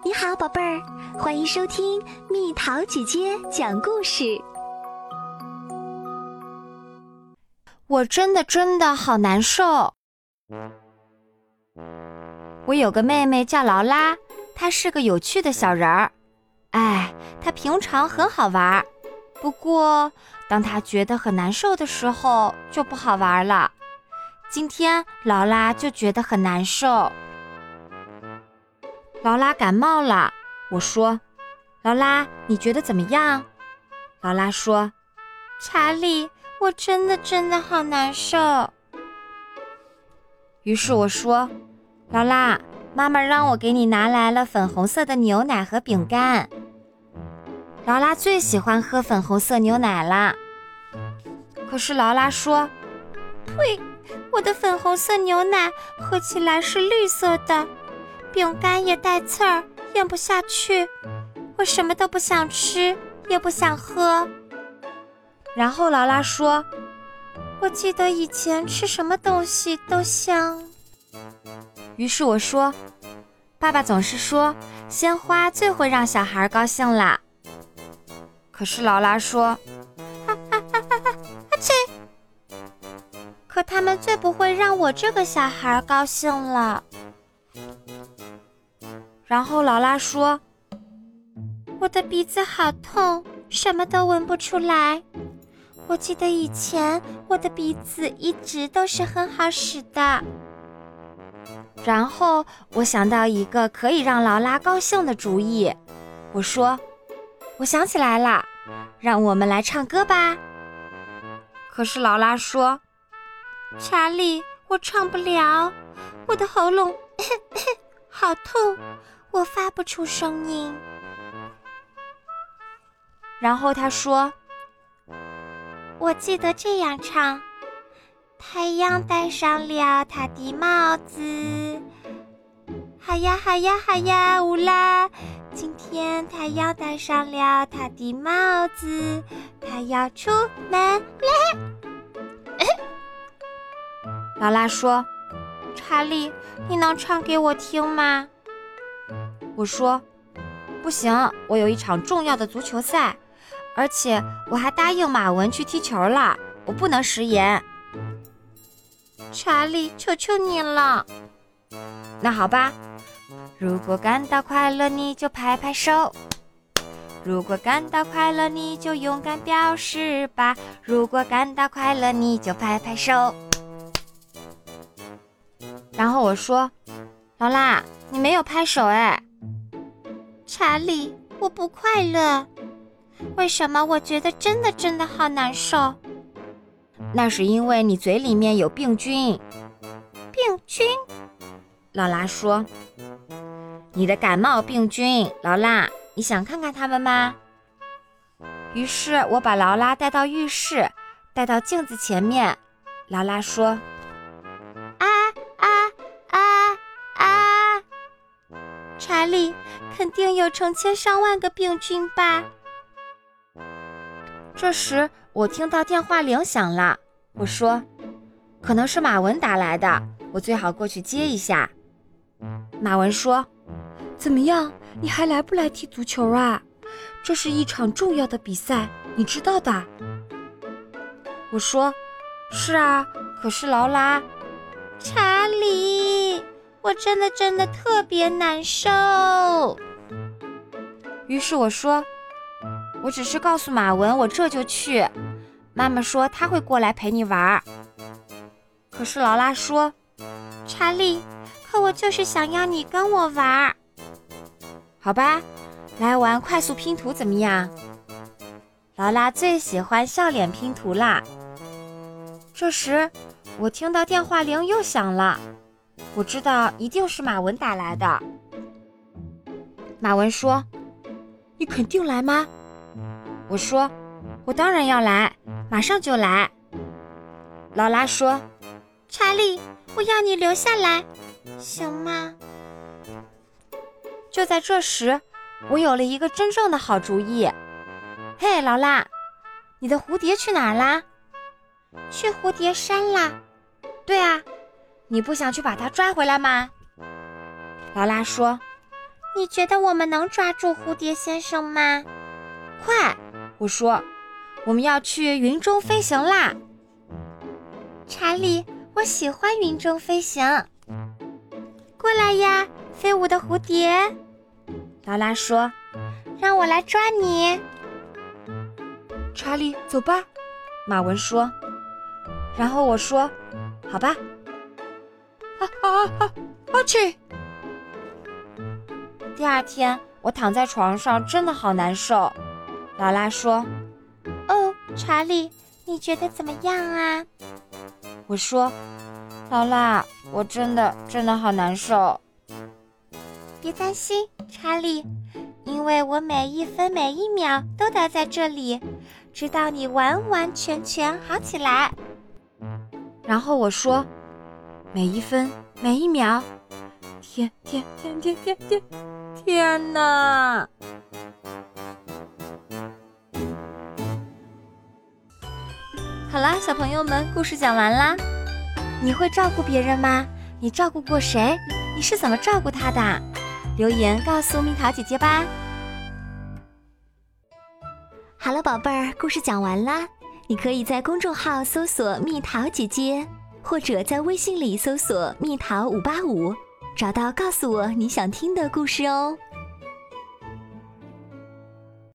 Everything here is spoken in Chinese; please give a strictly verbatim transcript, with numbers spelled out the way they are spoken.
你好，宝贝儿，欢迎收听蜜桃姐姐讲故事。 我真的真的好难受。我有个妹妹叫劳拉，她是个有趣的小人儿。哎，她平常很好玩，不过当她觉得很难受的时候就不好玩了。今天劳拉就觉得很难受。劳拉感冒了，我说，劳拉，你觉得怎么样？劳拉说，查理，我真的真的好难受。于是我说，劳拉，妈妈让我给你拿来了粉红色的牛奶和饼干。劳拉最喜欢喝粉红色牛奶了。可是劳拉说，呸，我的粉红色牛奶喝起来是绿色的，饼干也带刺儿，咽不下去，我什么都不想吃，也不想喝。然后劳拉说，我记得以前吃什么东西都香。于是我说，爸爸总是说鲜花最会让小孩高兴啦。可是劳拉说，哈哈哈哈哈，阿切，可他们最不会让我这个小孩高兴了。然后劳拉说，我的鼻子好痛，什么都闻不出来。我记得以前我的鼻子一直都是很好使的。然后我想到一个可以让劳拉高兴的主意，我说，我想起来了，让我们来唱歌吧。可是劳拉说，查理，我唱不了，我的喉咙好痛，我发不出声音。然后他说，我记得这样唱，太阳戴上了它的帽子，哈呀哈呀哈呀乌拉，今天太阳戴上了它的帽子，它要出门嘞。劳拉说，查理，你能唱给我听吗？我说，不行，我有一场重要的足球赛，而且我还答应马文去踢球了，我不能食言。查理，求求你了。那好吧，如果感到快乐你就拍拍手，如果感到快乐你就勇敢表示吧，如果感到快乐你就拍拍手。然后我说，劳拉，你没有拍手哎。查理，我不快乐。为什么我觉得真的真的好难受？那是因为你嘴里面有病菌。病菌？劳拉说，你的感冒病菌，劳拉，你想看看他们吗？于是我把劳拉带到浴室，带到镜子前面。劳拉说，啊啊啊啊！查理，肯定有成千上万个病菌吧？这时我听到电话铃响了，我说，可能是马文打来的，我最好过去接一下。马文说，怎么样，你还来不来踢足球啊？这是一场重要的比赛，你知道的。我说，是啊，可是劳拉，查理，我真的真的特别难受。于是我说，我只是告诉马文我这就去，妈妈说她会过来陪你玩。可是劳拉说，查理，可我就是想要你跟我玩。好吧，来玩快速拼图怎么样？劳拉最喜欢笑脸拼图啦。这时我听到电话铃又响了，我知道一定是马文打来的。马文说，你肯定来吗？我说，我当然要来，马上就来。劳拉说，查理，我要你留下来，行吗？就在这时，我有了一个真正的好主意。嘿，劳拉，你的蝴蝶去哪儿啦？去蝴蝶山啦。对啊，你不想去把它抓回来吗？劳拉说， 你觉得我们能抓住蝴蝶先生吗？快，我说，我们要去云中飞行啦！查理，我喜欢云中飞行。过来呀，飞舞的蝴蝶。劳拉说，让我来抓你。查理，走吧，马文说。然后我说，好吧。啊啊啊！阿奇！第二天，我躺在床上，真的好难受。劳拉说：“哦，查理，你觉得怎么样啊？”我说：“劳拉，我真的真的好难受。”别担心，查理，因为我每一分每一秒都待在这里，直到你完完全全好起来。然后我说：“每一分每一秒，天天天天天天天哪！”好啦，小朋友们，故事讲完啦。你会照顾别人吗？你照顾过谁？你是怎么照顾他的？留言告诉蜜桃姐姐吧。 好了，宝贝儿，故事讲完啦。你可以在公众号搜索蜜桃姐姐，或者在微信里搜索蜜桃五八五，找到告诉我你想听的故事哦。